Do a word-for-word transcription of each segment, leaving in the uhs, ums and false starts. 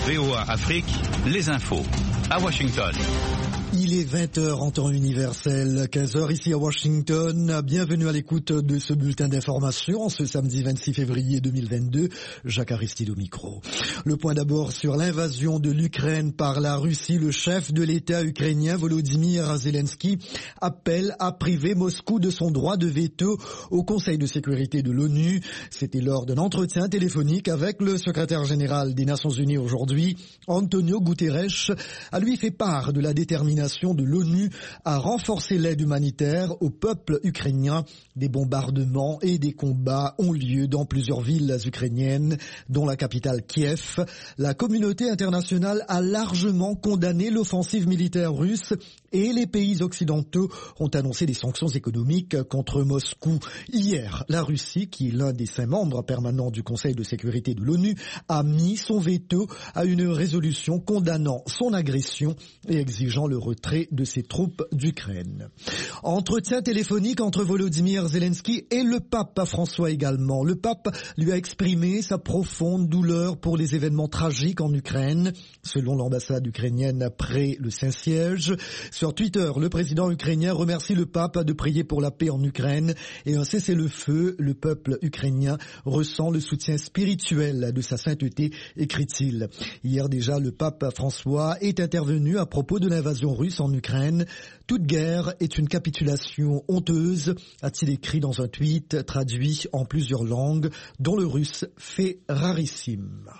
V O A Afrique, les infos à Washington. Il est vingt heures en temps universel, quinze heures ici à Washington. Bienvenue à l'écoute de ce bulletin d'information ce samedi vingt-six février deux mille vingt-deux. Jacques Aristide au micro. Le point d'abord sur l'invasion de l'Ukraine par la Russie. Le chef de l'État ukrainien Volodymyr Zelensky appelle à priver Moscou de son droit de veto au Conseil de sécurité de l'ONU. C'était lors d'un entretien téléphonique avec le secrétaire général des Nations Unies aujourd'hui. Antonio Guterres a lui fait part de la détermination de l'ONU à renforcer l'aide humanitaire au peuple ukrainien. Des bombardements et des combats ont lieu dans plusieurs villes ukrainiennes, dont la capitale Kiev. La communauté internationale a largement condamné l'offensive militaire russe et les pays occidentaux ont annoncé des sanctions économiques contre Moscou. Hier, la Russie, qui est l'un des cinq membres permanents du Conseil de sécurité de l'ONU, a mis son veto à une résolution condamnant son agression et exigeant le retrait de ses troupes d'Ukraine. Entretien téléphonique entre Volodymyr Zelensky et le pape François également. Le pape lui a exprimé sa profonde douleur pour les événements tragiques en Ukraine. Selon l'ambassade ukrainienne après le Saint-Siège, sur Twitter, le président ukrainien remercie le pape de prier pour la paix en Ukraine et un cessez-le-feu. Le peuple ukrainien ressent le soutien spirituel de sa sainteté, écrit-il. Hier déjà, le pape François est intervenu à propos de l'invasion russe en Ukraine. Toute guerre est une capitulation honteuse, a-t-il écrit dans un tweet traduit en plusieurs langues, dont le russe fait rarissime.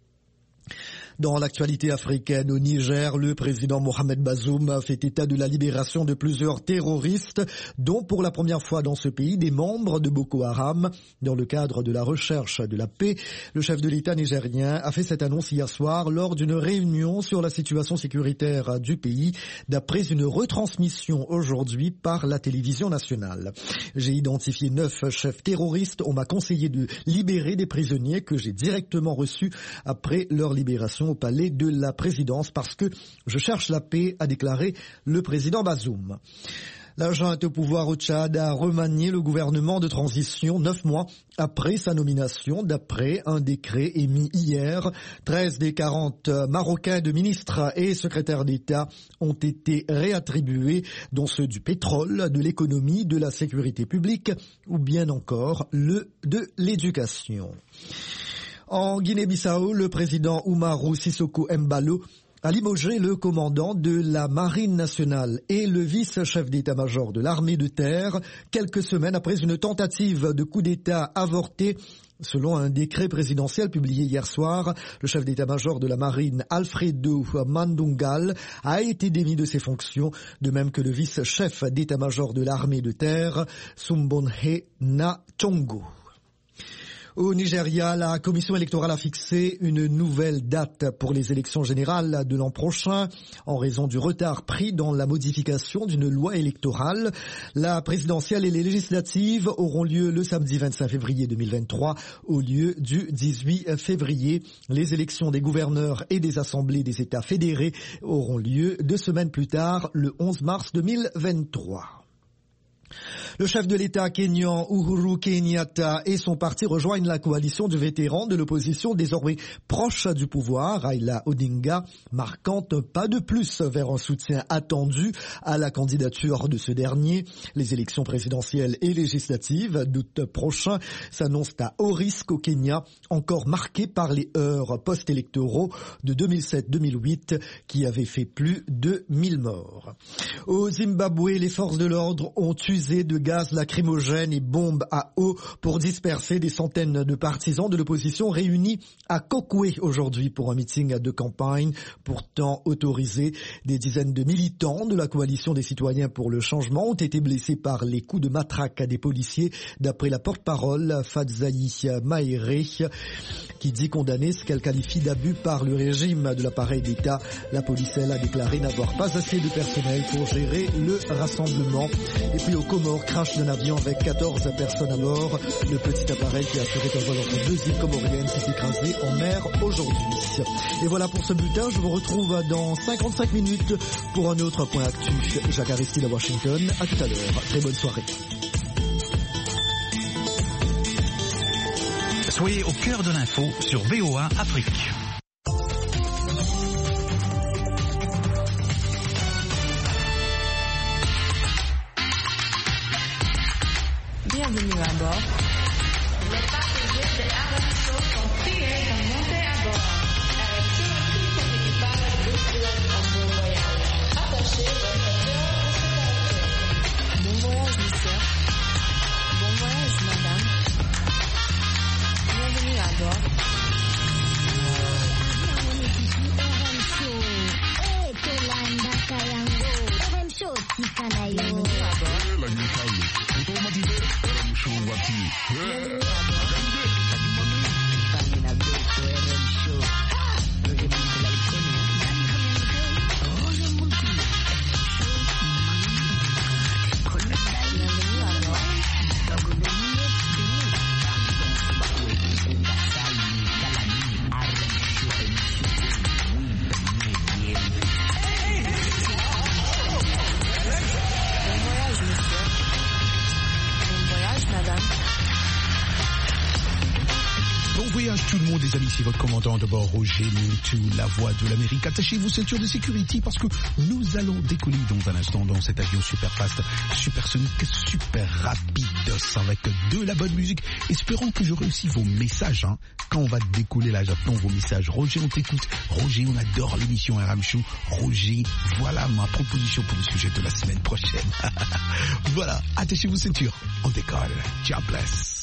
Dans l'actualité africaine, au Niger, le président Mohamed Bazoum a fait état de la libération de plusieurs terroristes, dont pour la première fois dans ce pays, des membres de Boko Haram. Dans le cadre de la recherche de la paix, le chef de l'État nigérien a fait cette annonce hier soir lors d'une réunion sur la situation sécuritaire du pays, d'après une retransmission aujourd'hui par la télévision nationale. J'ai identifié neuf chefs terroristes. On m'a conseillé de libérer des prisonniers que j'ai directement reçus après leur libération au palais de la présidence parce que je cherche la paix, a déclaré le président Bazoum. La junte au pouvoir au Tchad a remanié le gouvernement de transition neuf mois après sa nomination, d'après un décret émis hier. treize des quarante Marocains de ministres et secrétaires d'État ont été réattribués, dont ceux du pétrole, de l'économie, de la sécurité publique ou bien encore le de l'éducation. En Guinée-Bissau, le président Umaru Sissoko Embalo a limogé le commandant de la Marine nationale et le vice-chef d'état-major de l'armée de terre, quelques semaines après une tentative de coup d'État avortée. Selon un décret présidentiel publié hier soir, le chef d'état-major de la marine, Alfredo Mandungal, a été démis de ses fonctions, de même que le vice-chef d'état-major de l'armée de terre, Sumbonhe Nachongo. Au Nigeria, la commission électorale a fixé une nouvelle date pour les élections générales de l'an prochain en raison du retard pris dans la modification d'une loi électorale. La présidentielle et les législatives auront lieu le samedi vingt-cinq février deux mille vingt-trois au lieu du dix-huit février. Les élections des gouverneurs et des assemblées des États fédérés auront lieu deux semaines plus tard, le onze mars deux mille vingt-trois. Le chef de l'État kényan Uhuru Kenyatta et son parti rejoignent la coalition de vétérans de l'opposition désormais proche du pouvoir, Raila Odinga, marquant un pas de plus vers un soutien attendu à la candidature de ce dernier. Les élections présidentielles et législatives d'août prochain s'annoncent à haut risque au Kenya, encore marqué par les heurts post-électoraux de deux mille sept deux mille huit qui avaient fait plus de mille morts. Au Zimbabwe, les forces de l'ordre ont usé de gaz lacrymogène et bombes à eau pour disperser des centaines de partisans de l'opposition réunis à Kokwe aujourd'hui pour un meeting de campagne pourtant autorisé. Des dizaines de militants de la coalition des citoyens pour le changement ont été blessés par les coups de matraque des policiers, d'après la porte-parole Fadzayi Mahere, qui dit condamner ce qu'elle qualifie d'abus par le régime de l'appareil d'État. La police, elle, a déclaré n'avoir pas assez de personnel pour gérer le rassemblement. Et puis au Comores, crash d'un avion avec quatorze personnes à bord. Le petit appareil qui assurait un vol entre deux îles comoriennes s'est écrasé en mer aujourd'hui. Et voilà pour ce bulletin. Je vous retrouve dans cinquante-cinq minutes pour un autre point actu. Jacques Aristide à Washington. À tout à l'heure. Très bonne soirée. Soyez au cœur de l'info sur V O A Afrique. Bienvenue à bord. Les passagers de R M Show sont priés de monter à bord. Avec tout, tout son équipage de pilotes en bon voyage. Attachez vos ceintures de sécurité. Bon voyage, monsieur. Bon voyage, madame. Bienvenue à bord. Bienvenue à bord. Tout le monde, les amis, c'est votre commandant de bord, Roger Moutou, la voix de l'Amérique. Attachez vos ceintures de sécurité parce que nous allons décoller dans un instant dans cet avion super fast, supersonique, super rapide, avec de la bonne musique. Espérons que j'aurai aussi vos messages, hein. Quand on va décoller là, j'attends vos messages. Roger, on t'écoute. Roger, on adore l'émission R M Show. Roger, voilà ma proposition pour le sujet de la semaine prochaine. Voilà, attachez vos ceintures. On décolle. Ciao, bless.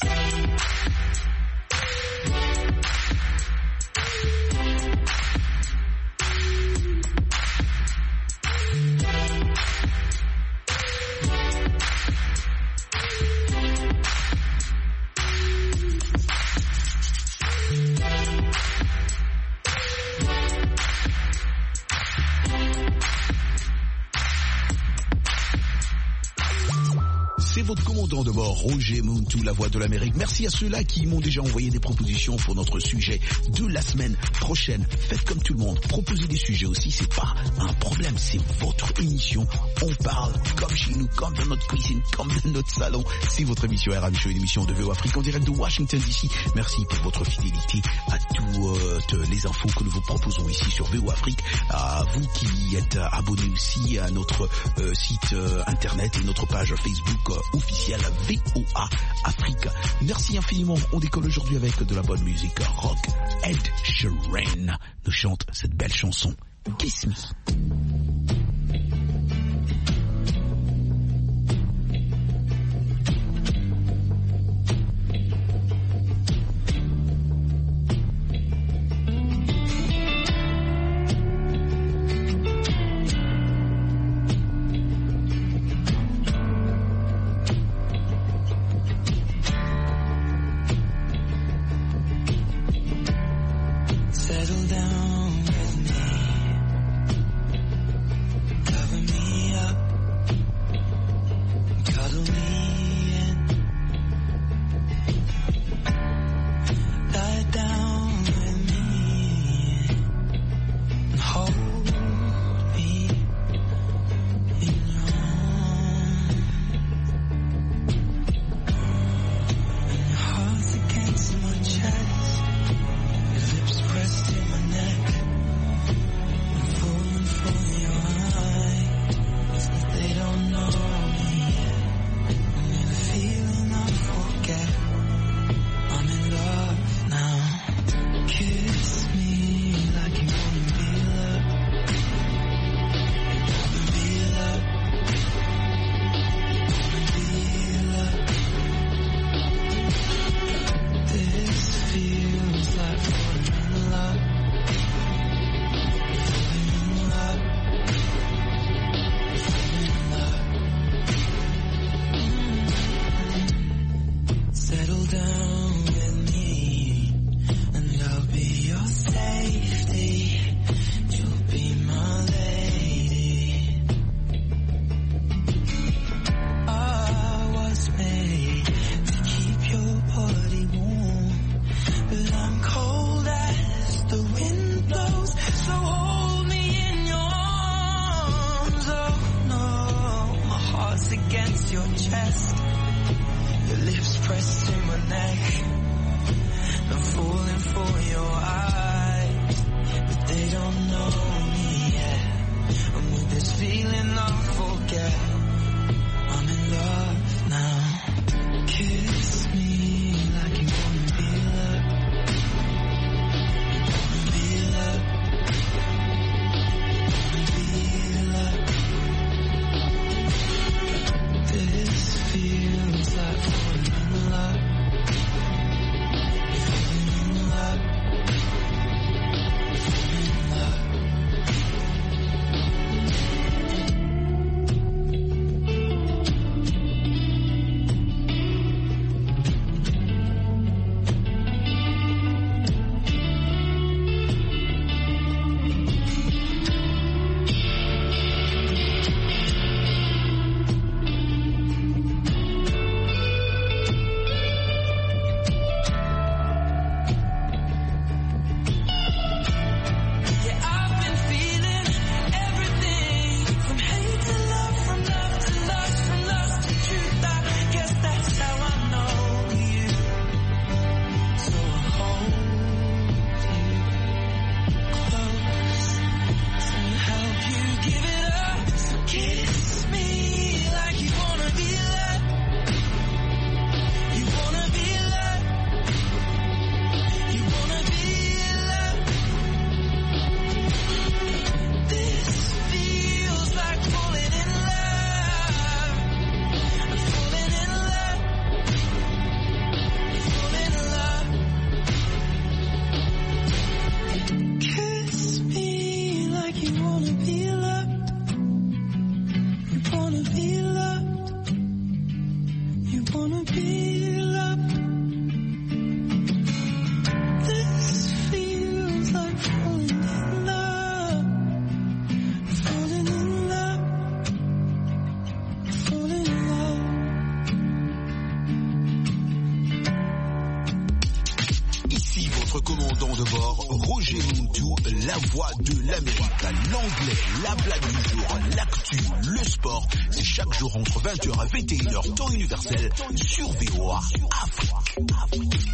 C'est votre commandant de bord, Roger Moutou, la voix de l'Amérique. Merci à ceux-là qui m'ont déjà envoyé des propositions pour notre sujet de la semaine prochaine. Faites comme tout le monde, proposez des sujets aussi, c'est pas un problème, c'est votre émission. On parle comme chez nous, comme dans notre cuisine, comme dans notre salon. C'est votre émission R M Show, une émission de V O Afrique en direct de Washington D C. Merci pour votre fidélité à toutes les infos que nous vous proposons ici sur V O Afrique. À vous qui êtes abonnés aussi à notre euh, site euh, internet et notre page Facebook euh, officielle V O A Afrique. Merci infiniment. On décolle aujourd'hui avec de la bonne musique rock. Ed Sheeran nous chante cette belle chanson Kiss Me. Settle down with me. neck. votre commandant de bord, Roger Muntu, la voix de l'Amérique. L'anglais, la blague du jour, l'actu, le sport, c'est chaque jour entre vingt heures et vingt et une heures, temps universel, sur V O A Afrique. Afrique.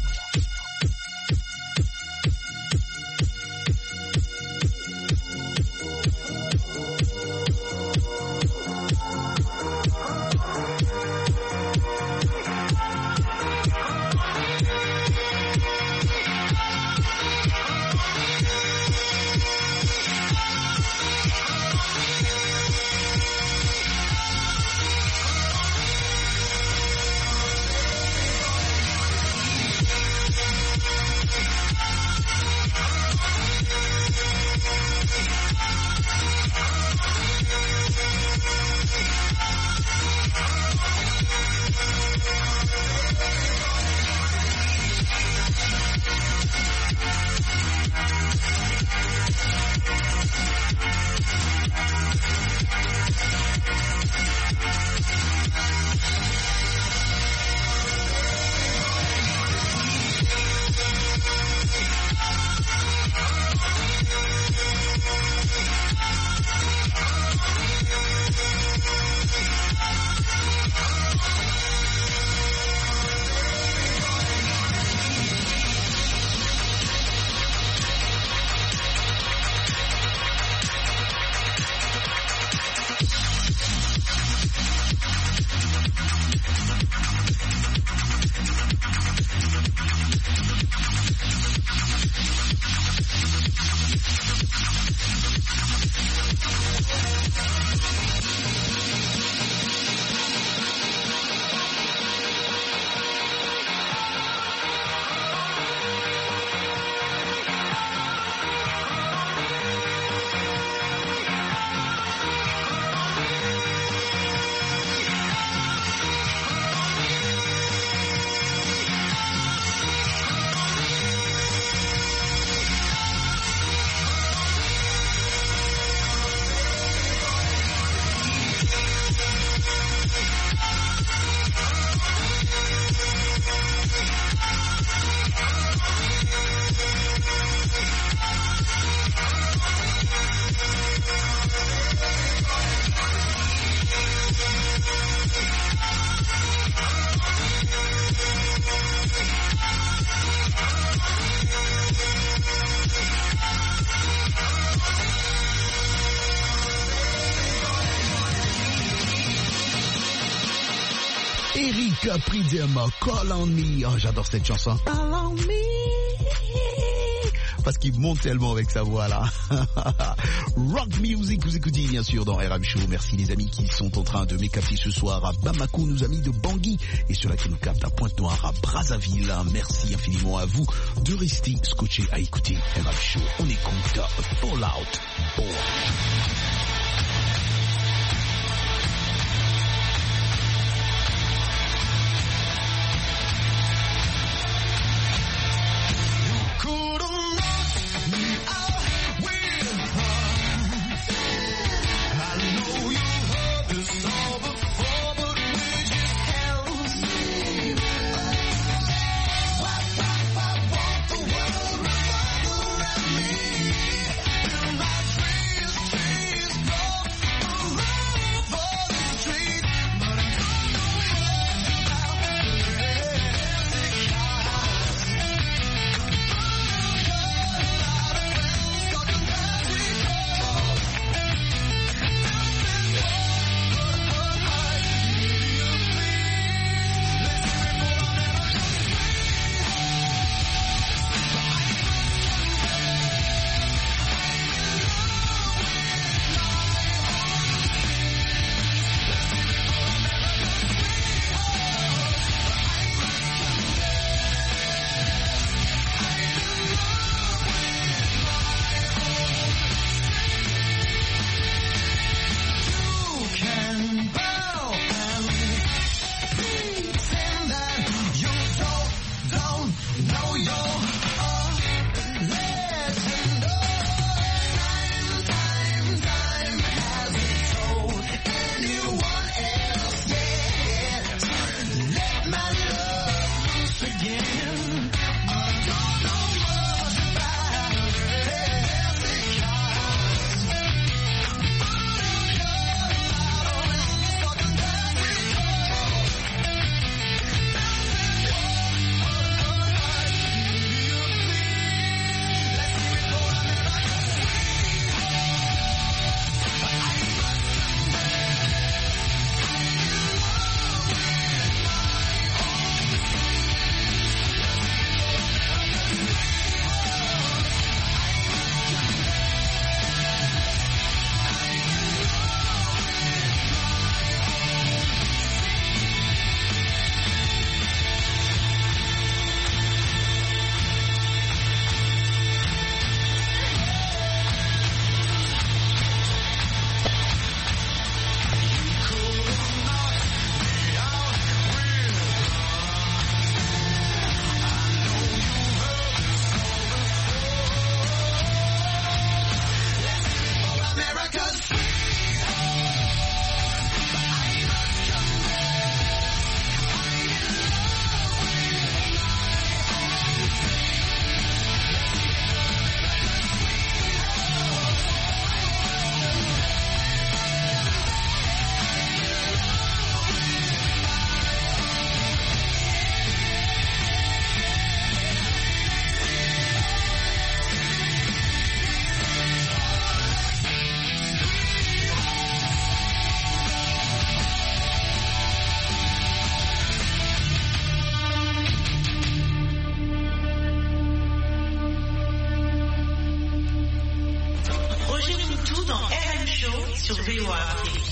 Erika Pridema, Call on Me. Oh, j'adore cette chanson. Call on Me. Parce qu'il monte tellement avec sa voix là. Rock Music, vous écoutez bien sûr dans R M Show. Merci les amis qui sont en train de m'écapter ce soir à Bamako, nos amis de Bangui, et ceux-là qui nous captent à Pointe-Noire, à Brazzaville. Merci infiniment à vous de rester scotchés à écouter R M Show. On écoute Fallout Boy. Moutou dans R M Show sur V O A Afrique.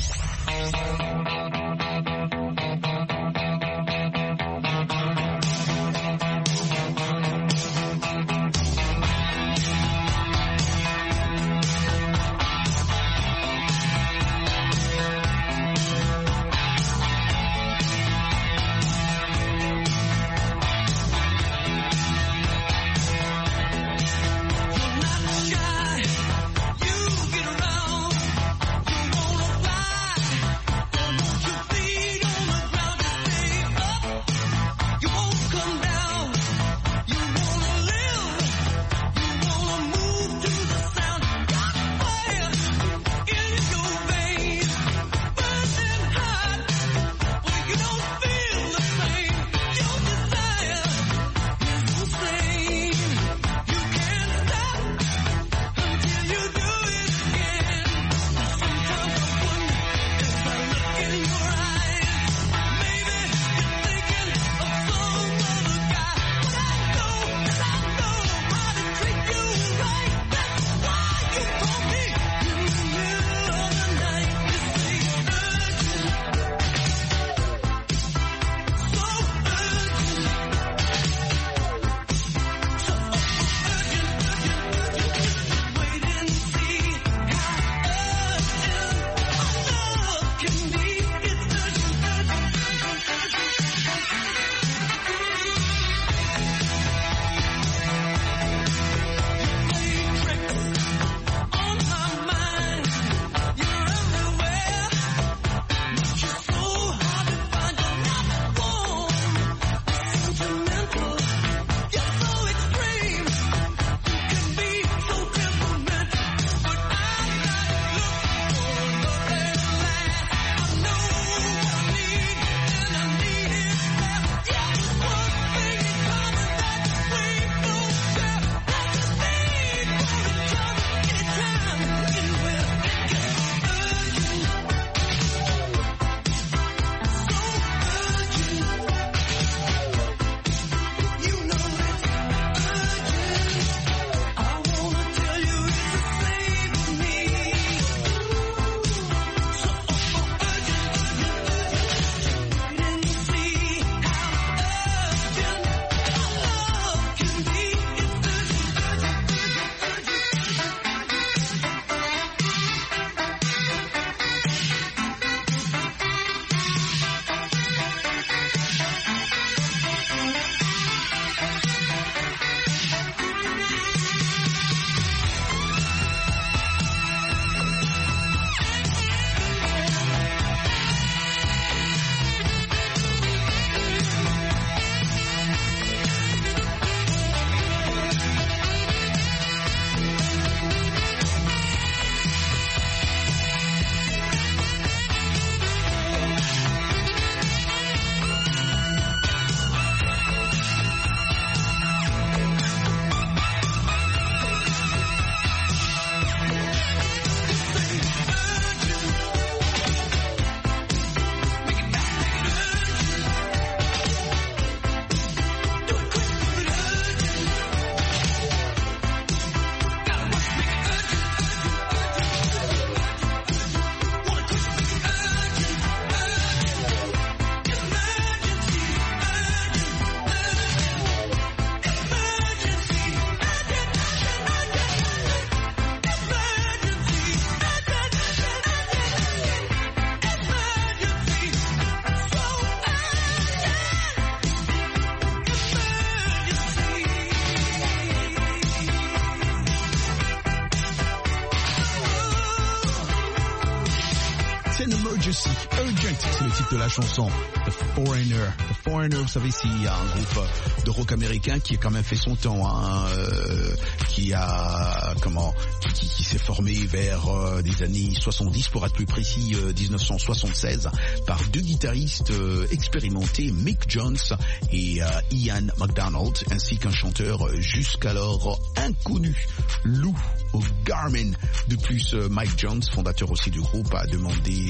Emergency, Urgent, c'est le titre de la chanson. The Foreigner. The Foreigner, vous savez, c'est un groupe de rock américain qui a quand même fait son temps, hein, euh, qui a, comment, qui, qui, qui s'est formé vers euh, des années soixante-dix, pour être plus précis, euh, dix-neuf cent soixante-seize, par deux guitaristes euh, expérimentés, Mick Jones et euh, Ian McDonald, ainsi qu'un chanteur euh, jusqu'alors inconnu, Lou Garmin. De plus, euh, Mike Jones, fondateur aussi du groupe, a demandé euh,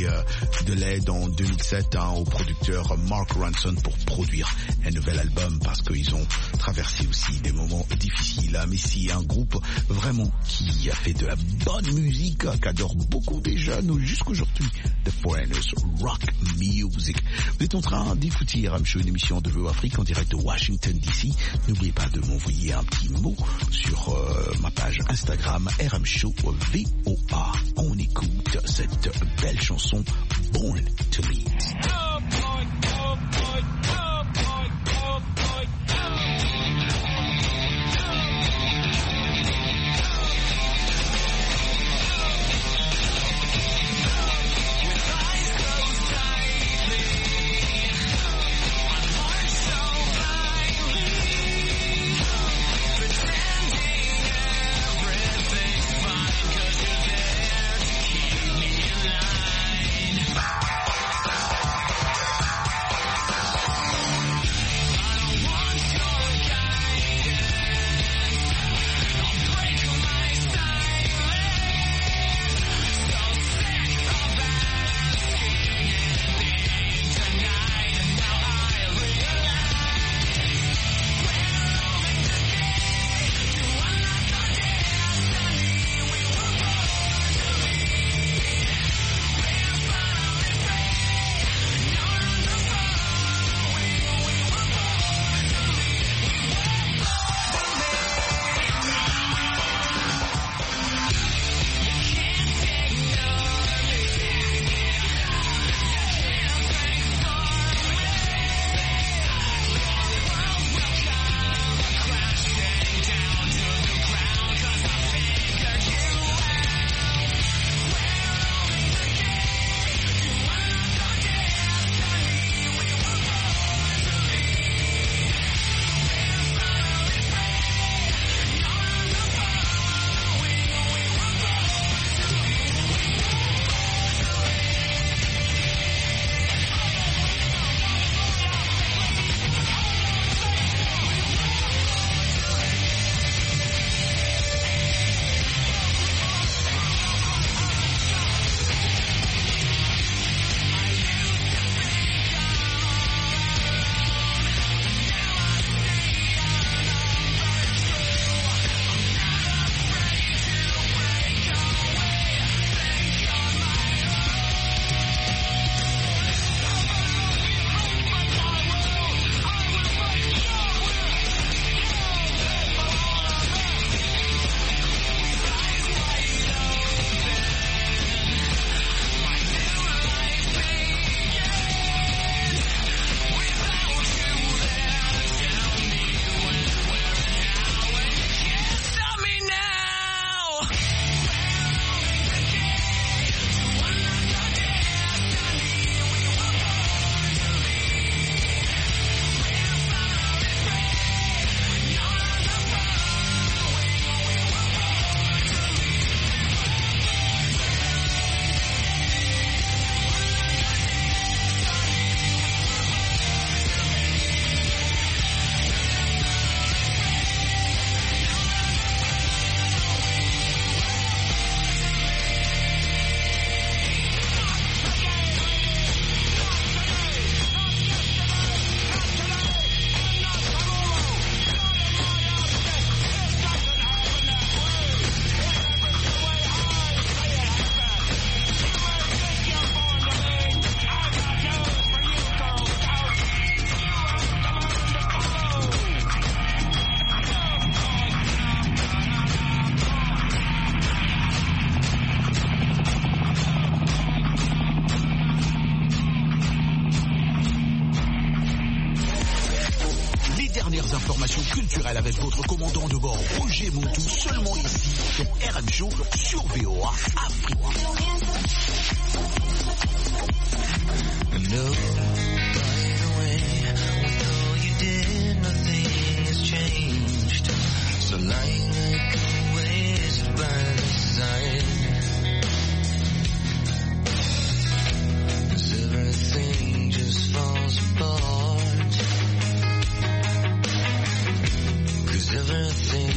de l'aide en deux mille sept hein, au producteur Mark Ronson pour produire un nouvel album parce qu'ils ont traversé aussi des moments difficiles. Mais c'est un groupe vraiment qui a fait de la bonne musique, qu'adore beaucoup des jeunes jusqu'aujourd'hui. The Foreigners Rock Music. Vous êtes en train d'écouter R M Show, une émission de V O A Afrique en direct de Washington D C. N'oubliez pas de m'envoyer un petit mot sur euh, ma page Instagram R M Show V O A. On écoute cette belle chanson Born to Lead. culturelle avec votre commandant de bord Roger Montou, seulement ici sur R M Show sur V O A Afrique. No, by the way, with all you did, nothing has changed. So lying like a waste by the side, 'cause everything just falls apart. 'Cause everything